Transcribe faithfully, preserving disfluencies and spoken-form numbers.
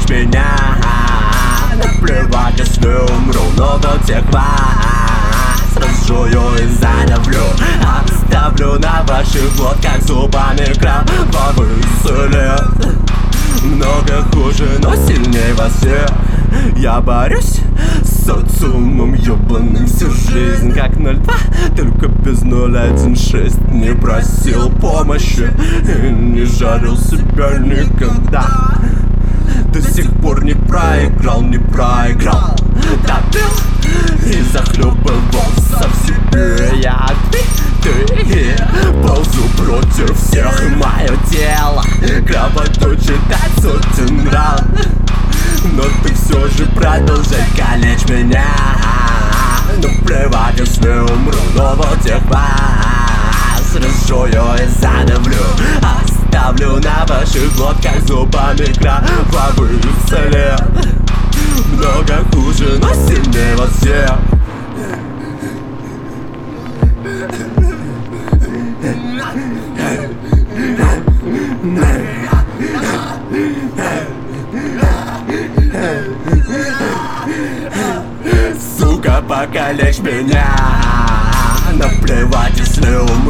покалечь меня. Наплевать, если умру, но до тех вас разжую и задавлю. Оставлю на ваших глотках зубами кровавый след. Много хуже, но сильнее вас всех. Я борюсь с социумом ёбаным всю жизнь, как ноль два, только без ноль один шесть. Не просил помощи и не жарил себя никогда. До сих пор не проиграл, не проиграл. Добил и захлебывался в себе. Я отбитый, ползу против всех, и мое тело кровоточит от сотен ран. Но ты все же продолжай калечь меня. Ну плевать, если умру, но вот тех вас разжую и задавлю. Оставлю на ваших глотках зубами кровавый след. Много хуже, но сильнее вас всех. Сука, покалечь меня. Наплевать, если умру,